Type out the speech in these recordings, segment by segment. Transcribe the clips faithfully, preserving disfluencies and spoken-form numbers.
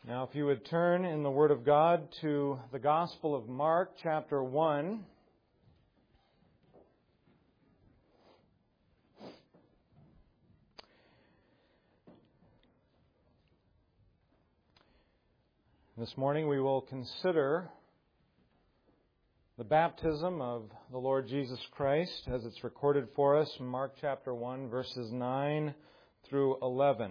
Now, if you would turn in the Word of God to the Gospel of Mark, chapter one. This morning we will consider the baptism of the Lord Jesus Christ as it's recorded for us in Mark chapter one, verses nine through eleven.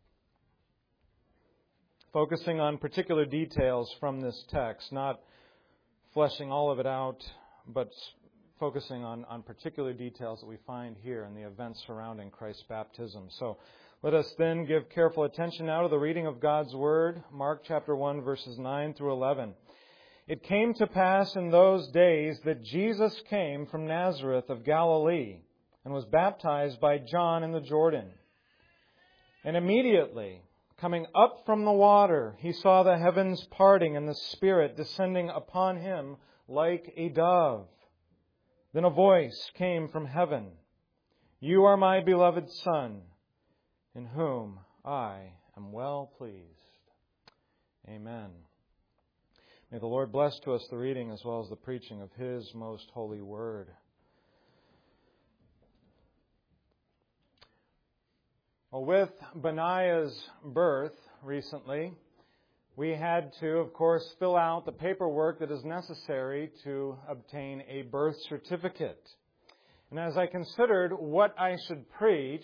Focusing on particular details from this text, not fleshing all of it out, but focusing on, on particular details that we find here in the events surrounding Christ's baptism. So let us then give careful attention now to the reading of God's Word, Mark chapter one, verses nine through eleven. It came to pass in those days that Jesus came from Nazareth of Galilee and was baptized by John in the Jordan. And immediately, coming up from the water, he saw the heavens parting and the Spirit descending upon him like a dove. Then a voice came from heaven, "You are my beloved Son, in whom I am well pleased." Amen. May the Lord bless to us the reading as well as the preaching of His most holy word. Well, with Benaiah's birth recently, we had to, of course, fill out the paperwork that is necessary to obtain a birth certificate. And as I considered what I should preach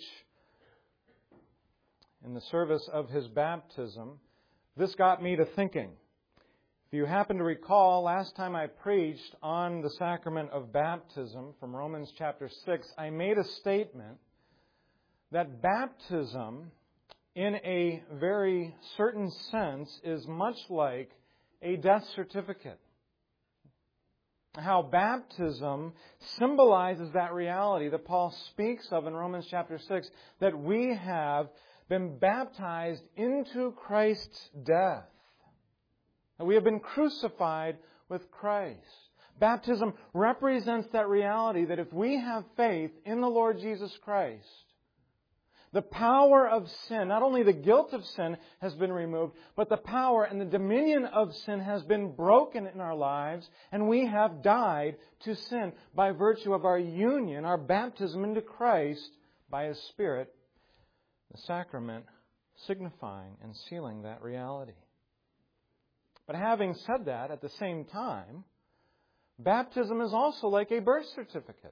in the service of his baptism, this got me to thinking. If you happen to recall, last time I preached on the sacrament of baptism from Romans chapter six, I made a statement that baptism, in a very certain sense, is much like a death certificate. How baptism symbolizes that reality that Paul speaks of in Romans chapter six, that we have been baptized into Christ's death. That we have been crucified with Christ. Baptism represents that reality that if we have faith in the Lord Jesus Christ, the power of sin, not only the guilt of sin has been removed, but the power and the dominion of sin has been broken in our lives, and we have died to sin by virtue of our union, our baptism into Christ by His Spirit, the sacrament signifying and sealing that reality. But having said that, at the same time, baptism is also like a birth certificate.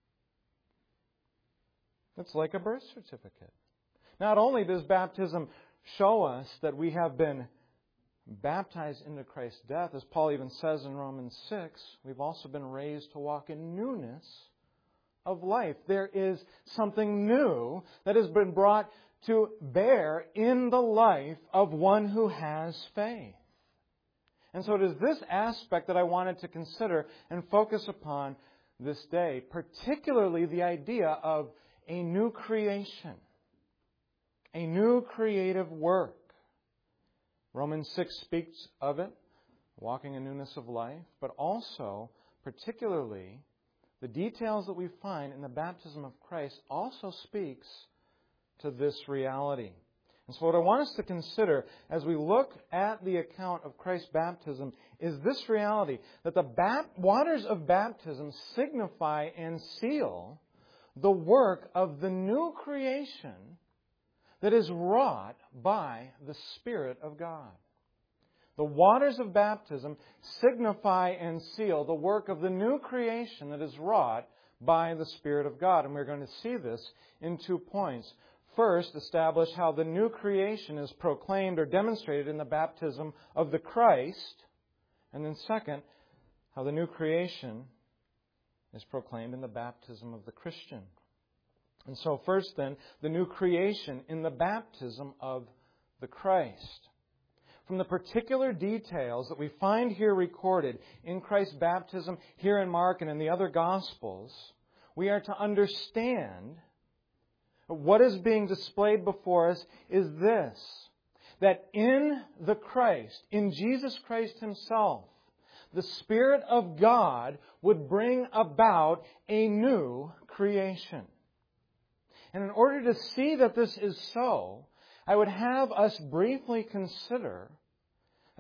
It's like a birth certificate. Not only does baptism show us that we have been baptized into Christ's death, as Paul even says in Romans six, we've also been raised to walk in newness of life. There is something new that has been brought to bear in the life of one who has faith. And so it is this aspect that I wanted to consider and focus upon this day, particularly the idea of a new creation, a new creative work. Romans six speaks of it, walking in newness of life, but also, particularly, the details that we find in the baptism of Christ also speaks to this reality. And so what I want us to consider as we look at the account of Christ's baptism is this reality, that the bap- waters of baptism signify and seal the work of the new creation that is wrought by the Spirit of God. The waters of baptism signify and seal the work of the new creation that is wrought by the Spirit of God. And we're going to see this in two points. First, establish how the new creation is proclaimed or demonstrated in the baptism of the Christ. And then second, how the new creation is proclaimed in the baptism of the Christian. And so first then, the new creation in the baptism of the Christ. From the particular details that we find here recorded in Christ's baptism, here in Mark and in the other Gospels, we are to understand what is being displayed before us is this, that in the Christ, in Jesus Christ Himself, the Spirit of God would bring about a new creation. And in order to see that this is so, I would have us briefly consider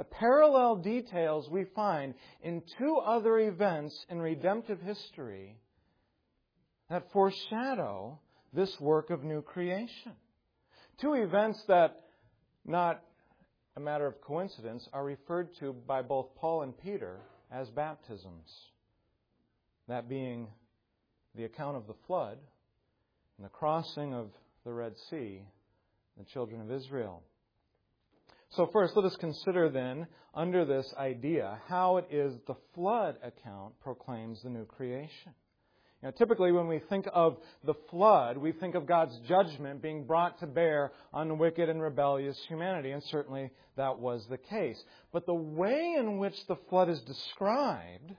parallel details we find in two other events in redemptive history that foreshadow this work of new creation. Two events that, not a matter of coincidence, are referred to by both Paul and Peter as baptisms. That being the account of the flood and the crossing of the Red Sea, the children of Israel. So first, let us consider then, under this idea, how it is the flood account proclaims the new creation. You know, typically when we think of the flood, we think of God's judgment being brought to bear on wicked and rebellious humanity, and certainly that was the case. But the way in which the flood is described,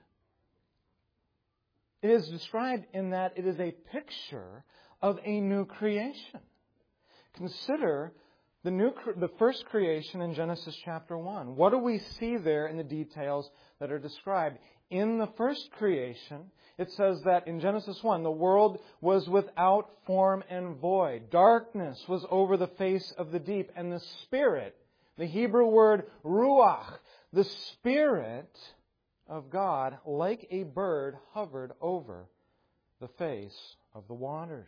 it is described in that it is a picture of a new creation. Consider the new, the first creation in Genesis chapter one. What do we see there in the details that are described? In the first creation, it says that in Genesis one, the world was without form and void. Darkness was over the face of the deep. And the Spirit, the Hebrew word ruach, the Spirit of God, like a bird, hovered over the face of the waters,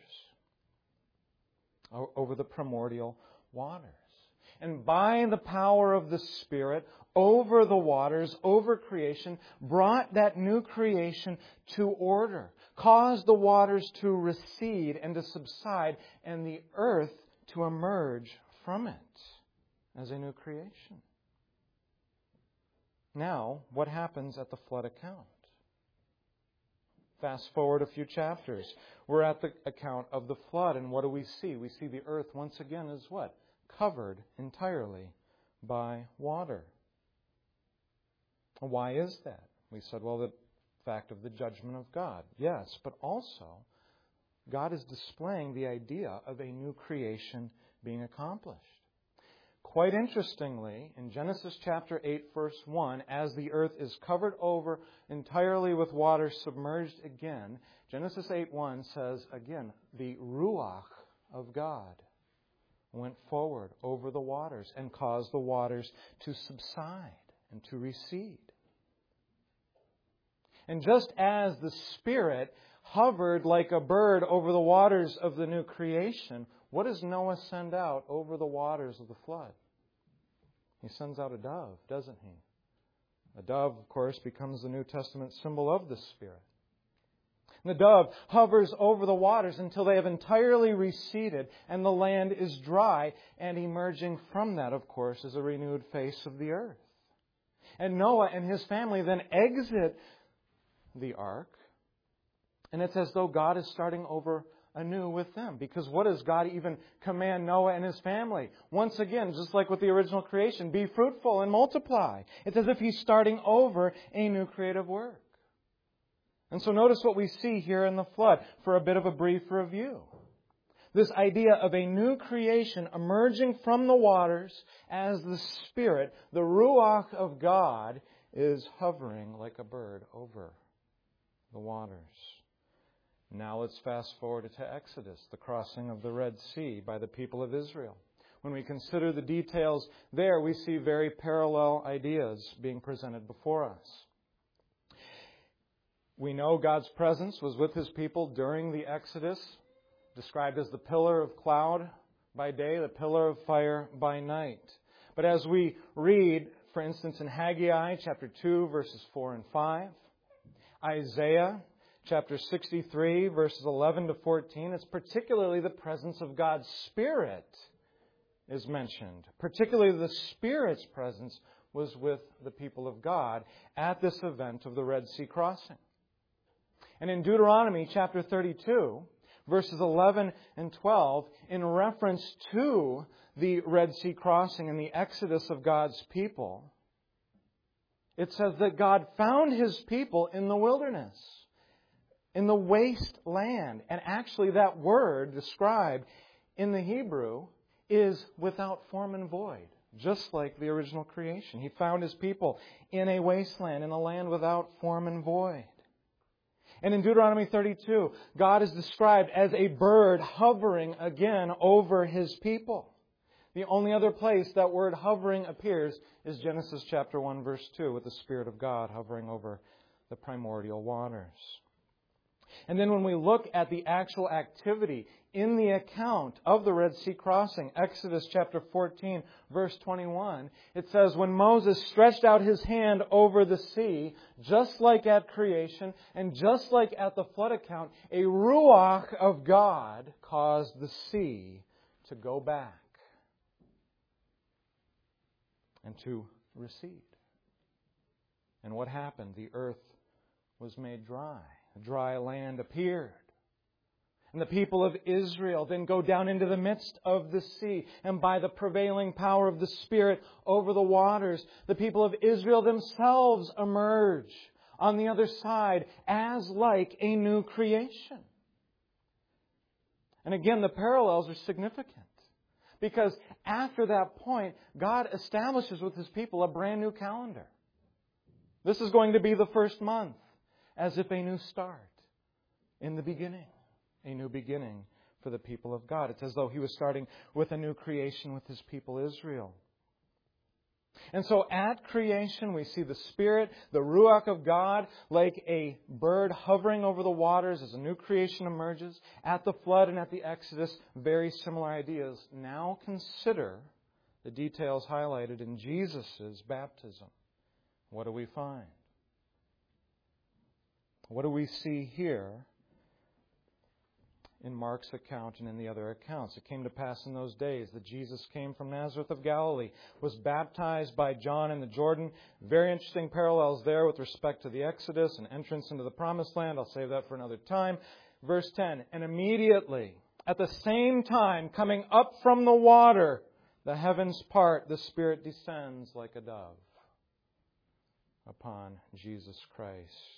over the primordial waters. And by the power of the Spirit, over the waters, over creation, brought that new creation to order, caused the waters to recede and to subside, and the earth to emerge from it as a new creation. Now, what happens at the flood account? Fast forward a few chapters. We're at the account of the flood, and what do we see? We see the earth once again is what? Covered entirely by water. Why is that? We said, well, the fact of the judgment of God. Yes, but also, God is displaying the idea of a new creation being accomplished. Quite interestingly, in Genesis chapter eight, verse one, as the earth is covered over entirely with water, submerged again, Genesis eight one says, again, the Ruach of God went forward over the waters and caused the waters to subside and to recede. And just as the Spirit hovered like a bird over the waters of the new creation, what does Noah send out over the waters of the flood? He sends out a dove, doesn't he? A dove, of course, becomes the New Testament symbol of the Spirit. And the dove hovers over the waters until they have entirely receded and the land is dry, and emerging from that, of course, is a renewed face of the earth. And Noah and his family then exit the ark, and it's as though God is starting over anew with them. Because what does God even command Noah and his family? Once again, just like with the original creation, be fruitful and multiply. It's as if He's starting over a new creative work. And so notice what we see here in the flood for a bit of a brief review. This idea of a new creation emerging from the waters as the Spirit, the Ruach of God, is hovering like a bird over the waters. Now let's fast forward to Exodus, the crossing of the Red Sea by the people of Israel. When we consider the details there, we see very parallel ideas being presented before us. We know God's presence was with His people during the Exodus, described as the pillar of cloud by day, the pillar of fire by night. But as we read, for instance, in Haggai chapter two, verses four and five, Isaiah chapter sixty-three, verses eleven to fourteen, it's particularly the presence of God's Spirit is mentioned. Particularly the Spirit's presence was with the people of God at this event of the Red Sea crossing. And in Deuteronomy chapter thirty-two, verses eleven and twelve, in reference to the Red Sea crossing and the exodus of God's people, it says that God found His people in the wilderness, in the waste land. And actually that word described in the Hebrew is without form and void, just like the original creation. He found His people in a wasteland, in a land without form and void. And in Deuteronomy thirty-two, God is described as a bird hovering again over His people. The only other place that word hovering appears is Genesis chapter one, verse two, with the Spirit of God hovering over the primordial waters. And then when we look at the actual activity in the account of the Red Sea crossing, Exodus chapter fourteen, verse twenty-one, it says, when Moses stretched out his hand over the sea, just like at creation and just like at the flood account, a ruach of God caused the sea to go back and to recede. And what happened? The earth was made dry. A dry land appeared. And the people of Israel then go down into the midst of the sea. And by the prevailing power of the Spirit over the waters, the people of Israel themselves emerge on the other side as like a new creation. And again, the parallels are significant. Because after that point, God establishes with His people a brand new calendar. This is going to be the first month, as if a new start in the beginning. A new beginning for the people of God. It's as though He was starting with a new creation with His people Israel. And so at creation, we see the Spirit, the Ruach of God, like a bird hovering over the waters as a new creation emerges. At the flood and at the Exodus, very similar ideas. Now consider the details highlighted in Jesus' baptism. What do we find? What do we see here in Mark's account and in the other accounts? It came to pass in those days that Jesus came from Nazareth of Galilee, was baptized by John in the Jordan. Very interesting parallels there with respect to the Exodus and entrance into the Promised Land. I'll save that for another time. Verse ten, and immediately, at the same time, coming up from the water, the heavens part, the Spirit descends like a dove upon Jesus Christ.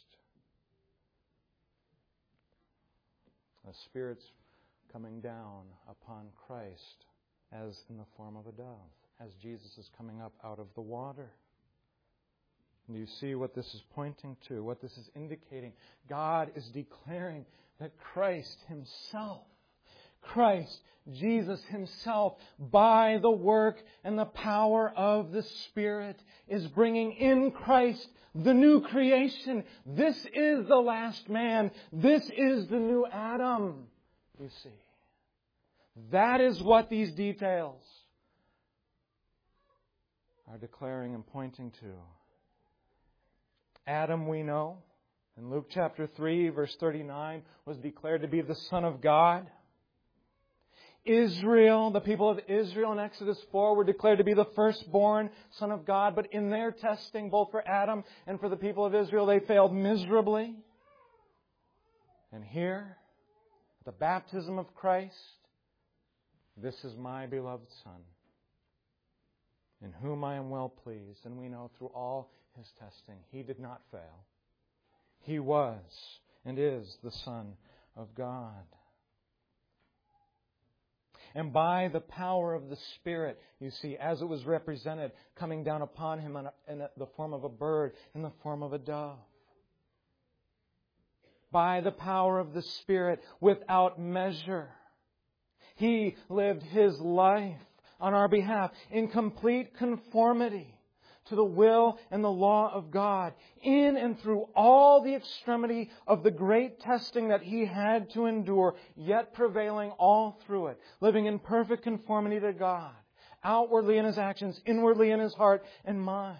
The Spirit's coming down upon Christ as in the form of a dove, as Jesus is coming up out of the water. And you see what this is pointing to, what this is indicating. God is declaring that Christ Himself, Christ, Jesus Himself, by the work and the power of the Spirit, is bringing in Christ the new creation. This is the last man. This is the new Adam, you see. That is what these details are declaring and pointing to. Adam, we know, in Luke chapter three, verse thirty-nine, was declared to be the Son of God. Israel, the people of Israel in Exodus four were declared to be the firstborn Son of God. But in their testing, both for Adam and for the people of Israel, they failed miserably. And here, the baptism of Christ, this is my beloved Son, in whom I am well pleased. And we know through all His testing, He did not fail. He was and is the Son of God. And by the power of the Spirit, you see, as it was represented, coming down upon Him in the form of a bird, in the form of a dove. By the power of the Spirit, without measure, He lived His life on our behalf in complete conformity to the will and the law of God, in and through all the extremity of the great testing that He had to endure, yet prevailing all through it, living in perfect conformity to God, outwardly in His actions, inwardly in His heart and mind.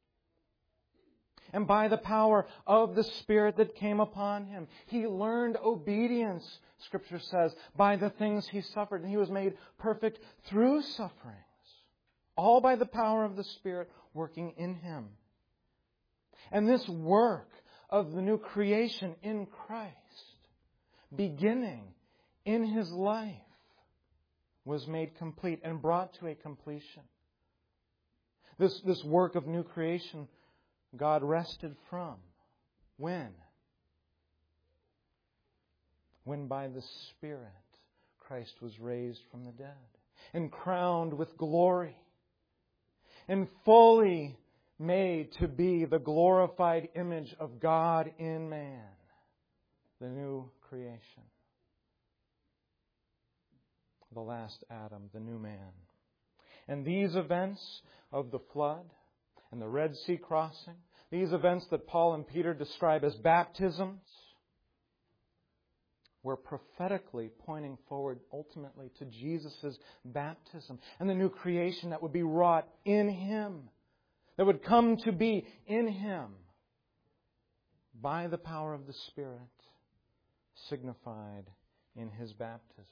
And by the power of the Spirit that came upon Him, He learned obedience, Scripture says, by the things He suffered. And He was made perfect through sufferings. All by the power of the Spirit working in Him. And this work of the new creation in Christ, beginning in His life, was made complete and brought to a completion. This, this work of new creation, God rested from. When? When by the Spirit, Christ was raised from the dead and crowned with glory, and fully made to be the glorified image of God in man, the new creation, the last Adam, the new man. And these events of the flood and the Red Sea crossing, these events that Paul and Peter describe as baptisms, were prophetically pointing forward ultimately to Jesus' baptism and the new creation that would be wrought in Him, that would come to be in Him by the power of the Spirit, signified in His baptism.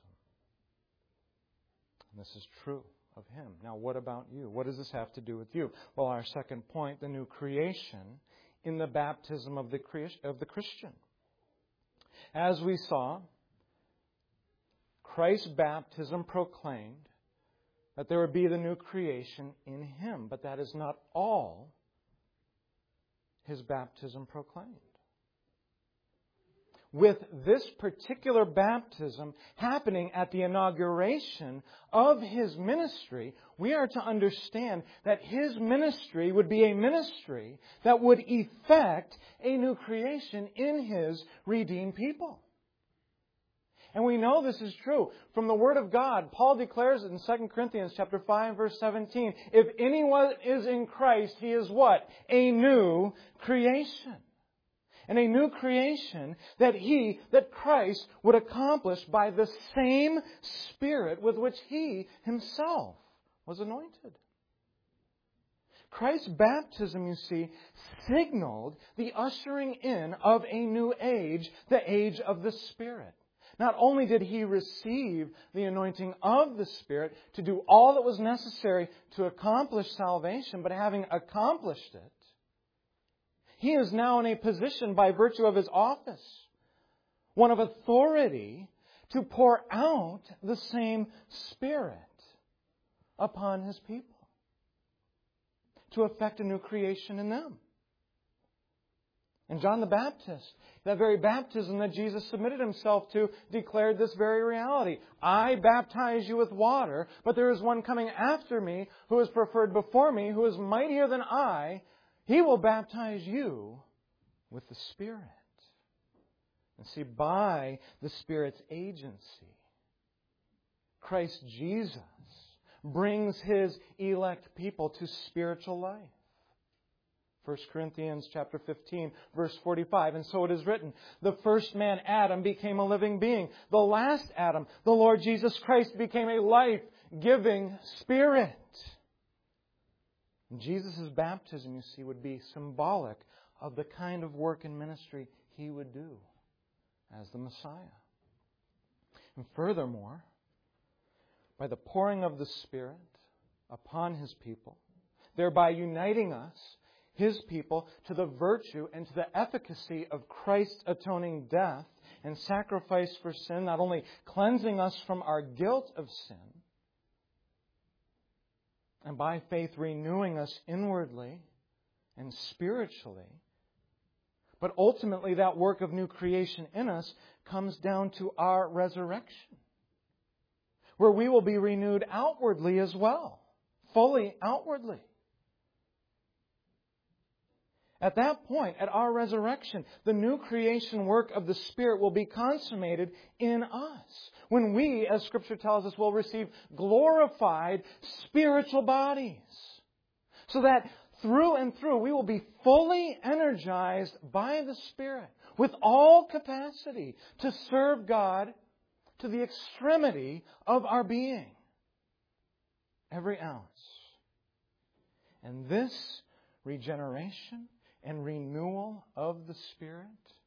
And this is true of Him. Now, what about you? What does this have to do with you? Well, our second point, the new creation in the baptism of the of the Christian. As we saw, Christ's baptism proclaimed that there would be the new creation in Him. But that is not all His baptism proclaimed. With this particular baptism happening at the inauguration of His ministry, we are to understand that His ministry would be a ministry that would effect a new creation in His redeemed people. And we know this is true from the Word of God. Paul declares it in Second Corinthians chapter five, verse seventeen. If anyone is in Christ, he is what? A new creation. And a new creation that He, that Christ would accomplish by the same Spirit with which He Himself was anointed. Christ's baptism, you see, signaled the ushering in of a new age, the age of the Spirit. Not only did He receive the anointing of the Spirit to do all that was necessary to accomplish salvation, but having accomplished it, He is now in a position, by virtue of His office, one of authority, to pour out the same Spirit upon His people, to effect a new creation in them. And John the Baptist, that very baptism that Jesus submitted Himself to, declared this very reality. I baptize you with water, but there is one coming after me who is preferred before me, who is mightier than I. He will baptize you with the Spirit. And see, by the Spirit's agency, Christ Jesus brings His elect people to spiritual life. First Corinthians chapter fifteen, verse forty-five. And so it is written, the first man, Adam, became a living being. The last Adam, the Lord Jesus Christ, became a life-giving Spirit. Jesus' baptism, you see, would be symbolic of the kind of work and ministry He would do as the Messiah. And furthermore, by the pouring of the Spirit upon His people, thereby uniting us, His people, to the virtue and to the efficacy of Christ's atoning death and sacrifice for sin, not only cleansing us from our guilt of sin, and by faith renewing us inwardly and spiritually. But ultimately that work of new creation in us comes down to our resurrection, where we will be renewed outwardly as well, fully outwardly. At that point, at our resurrection, the new creation work of the Spirit will be consummated in us, when we, as Scripture tells us, will receive glorified spiritual bodies. So that through and through we will be fully energized by the Spirit, with all capacity to serve God to the extremity of our being. Every ounce. And this regeneration and renewal of the Spirit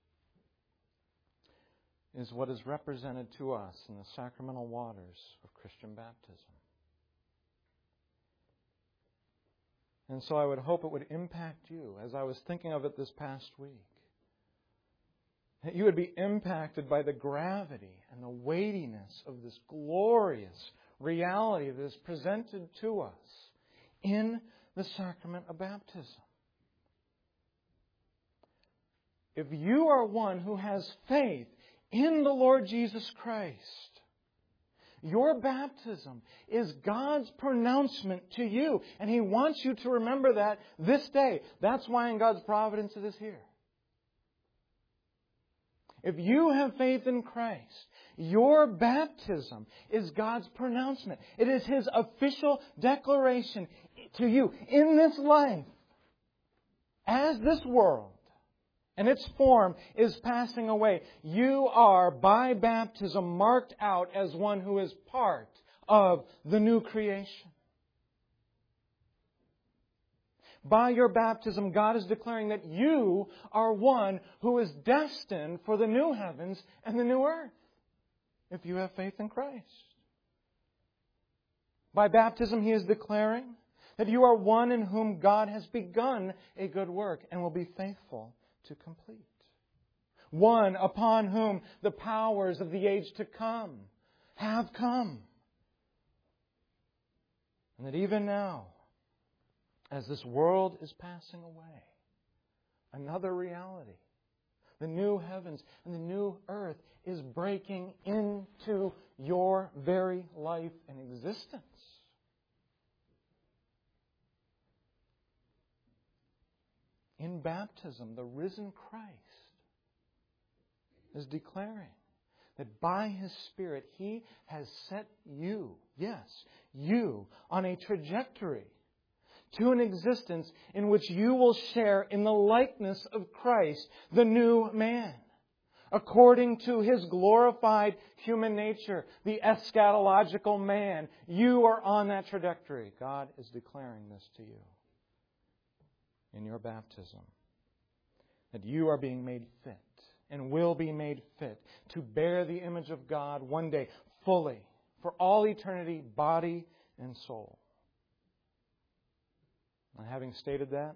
is what is represented to us in the sacramental waters of Christian baptism. And so I would hope it would impact you as I was thinking of it this past week. That you would be impacted by the gravity and the weightiness of this glorious reality that is presented to us in the sacrament of baptism. If you are one who has faith in the Lord Jesus Christ, your baptism is God's pronouncement to you. And He wants you to remember that this day. That's why in God's providence it is here. If you have faith in Christ, Your baptism is God's pronouncement. It is His official declaration to you in this life, as this world and its form is passing away. You are, by baptism, marked out as one who is part of the new creation. By your baptism, God is declaring that you are one who is destined for the new heavens and the new earth, if you have faith in Christ. By baptism, He is declaring that you are one in whom God has begun a good work and will be faithful to complete. One upon whom the powers of the age to come have come. And that even now, as this world is passing away, another reality, the new heavens and the new earth, is breaking into your very life and existence. In baptism, the risen Christ is declaring that by His Spirit He has set you, yes, you, on a trajectory to an existence in which you will share in the likeness of Christ, the new man, according to His glorified human nature, the eschatological man. You are on that trajectory. God is declaring this to you in your baptism, that you are being made fit and will be made fit to bear the image of God one day fully, for all eternity, body and soul. And having stated that,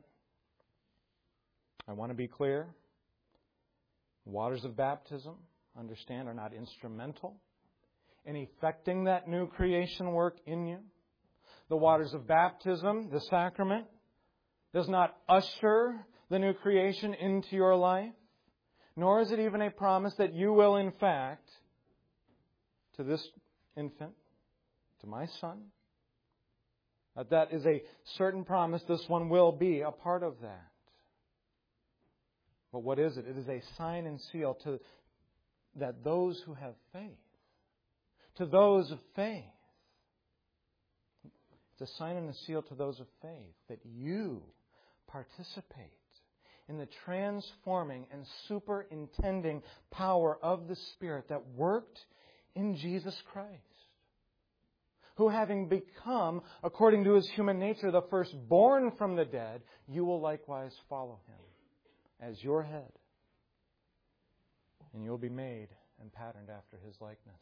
I want to be clear. Waters of baptism, understand, are not instrumental in effecting that new creation work in you. The waters of baptism, the sacrament, does not usher the new creation into your life, nor is it even a promise that you will, in fact, to this infant, to my son, that that is a certain promise. This one will be a part of that. But what is it? It is a sign and seal to that those who have faith, to those of faith, it's a sign and a seal to those of faith that you participate in the transforming and superintending power of the Spirit that worked in Jesus Christ, who, having become, according to His human nature, the firstborn from the dead, you will likewise follow Him as your head. And you'll be made and patterned after His likeness.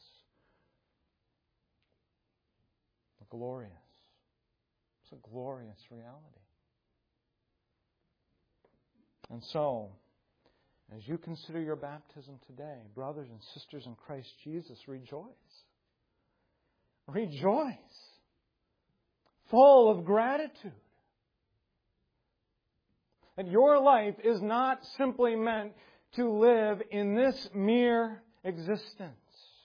Glorious. It's a glorious reality. And so, as you consider your baptism today, brothers and sisters in Christ Jesus, rejoice. Rejoice. Full of gratitude. That your life is not simply meant to live in this mere existence.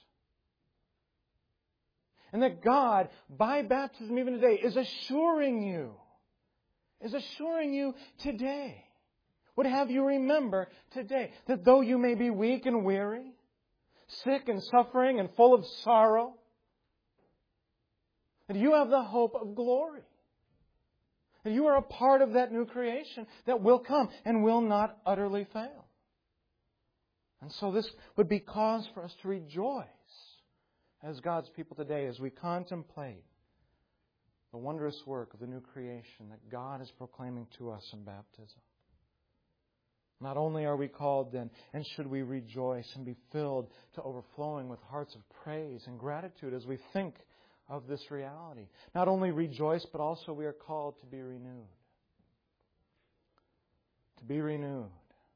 And that God, by baptism even today, is assuring you, is assuring you today, would have you remember today, that though you may be weak and weary, sick and suffering and full of sorrow, that you have the hope of glory. That you are a part of that new creation that will come and will not utterly fail. And so this would be cause for us to rejoice as God's people today as we contemplate the wondrous work of the new creation that God is proclaiming to us in baptism. Not only are we called then, and should we rejoice and be filled to overflowing with hearts of praise and gratitude as we think of this reality. Not only rejoice, but also we are called to be renewed. To be renewed.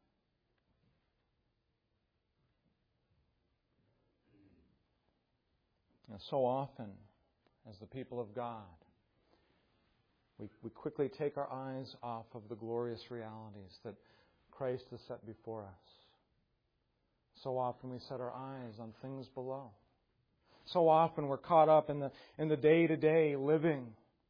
And so often, as the people of God, we, we quickly take our eyes off of the glorious realities that Christ has set before us. So often we set our eyes on things below. So often we're caught up in the in the day-to-day living,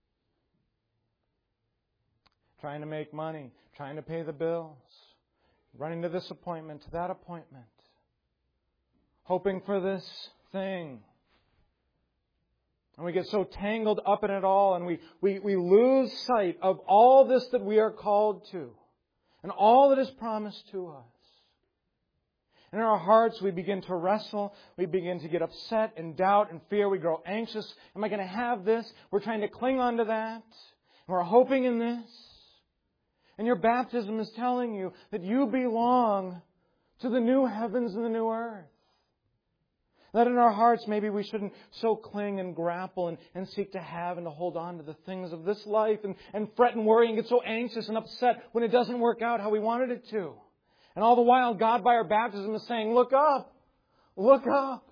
trying to make money, trying to pay the bills, running to this appointment, to that appointment, hoping for this thing. And we get so tangled up in it all, and we, we, we lose sight of all this that we are called to, and all that is promised to us. And in our hearts, we begin to wrestle. We begin to get upset and doubt and fear. We grow anxious. Am I going to have this? We're trying to cling on to that. We're hoping in this. And your baptism is telling you that you belong to the new heavens and the new earth. That in our hearts, maybe we shouldn't so cling and grapple and, and seek to have and to hold on to the things of this life and, and fret and worry and get so anxious and upset when it doesn't work out how we wanted it to. And all the while, God, by our baptism, is saying, look up, look up.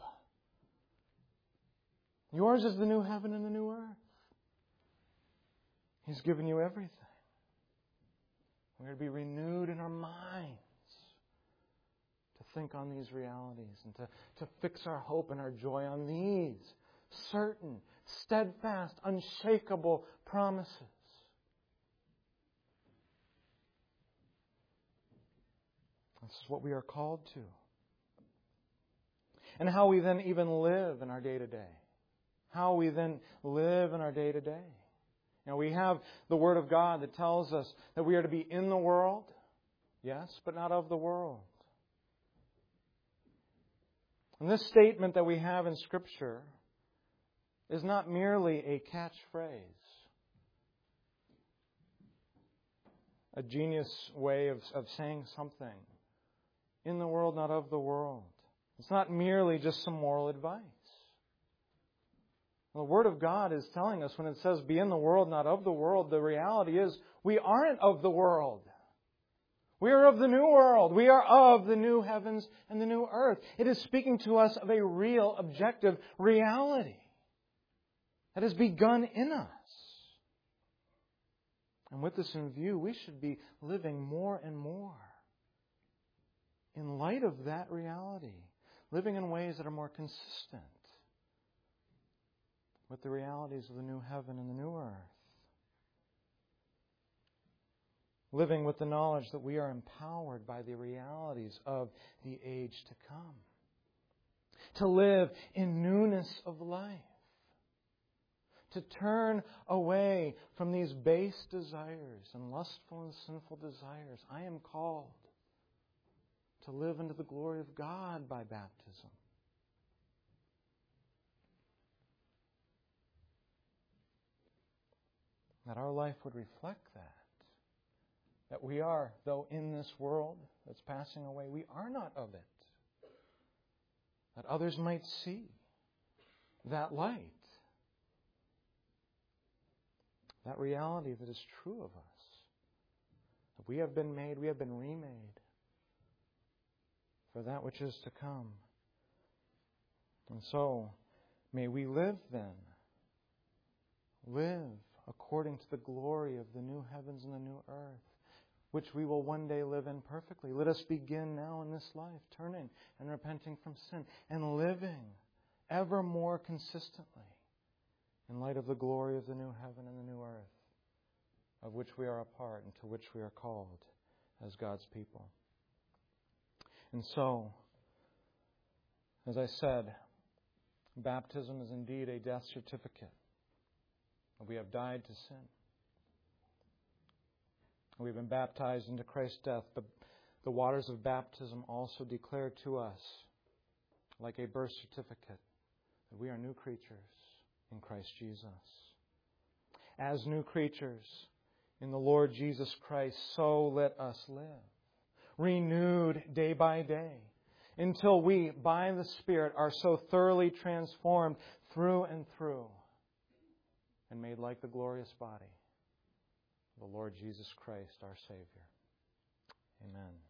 Yours is the new heaven and the new earth. He's given you everything. We're to be renewed in our minds to think on these realities and to, to fix our hope and our joy on these certain, steadfast, unshakable promises. This is what we are called to. And how we then even live in our day-to-day. How we then live in our day-to-day. You know, we have the Word of God that tells us that we are to be in the world, yes, but not of the world. And this statement that we have in Scripture is not merely a catchphrase, a genius way of, of saying something. In the world, not of the world. It's not merely just some moral advice. The Word of God is telling us when it says, be in the world, not of the world, the reality is we aren't of the world. We are of the new world. We are of the new heavens and the new earth. It is speaking to us of a real, objective reality that has begun in us. And with this in view, we should be living more and more in light of that reality, living in ways that are more consistent with the realities of the new heaven and the new earth. Living with the knowledge that we are empowered by the realities of the age to come. To live in newness of life. To turn away from these base desires and lustful and sinful desires. I am called to live into the glory of God by baptism. That our life would reflect that. That we are, though in this world that's passing away, we are not of it. That others might see that light. That reality that is true of us. That we have been made, we have been remade for that which is to come. And so, may we live then. Live according to the glory of the new heavens and the new earth, which we will one day live in perfectly. Let us begin now in this life, turning and repenting from sin, and living ever more consistently in light of the glory of the new heaven and the new earth, of which we are a part and to which we are called as God's people. And so, as I said, baptism is indeed a death certificate. We have died to sin. We've been baptized into Christ's death, but the waters of baptism also declare to us, like a birth certificate, that we are new creatures in Christ Jesus. As new creatures in the Lord Jesus Christ, so let us live, renewed day by day, until we, by the Spirit, are so thoroughly transformed through and through and made like the glorious body of the Lord Jesus Christ, our Savior. Amen.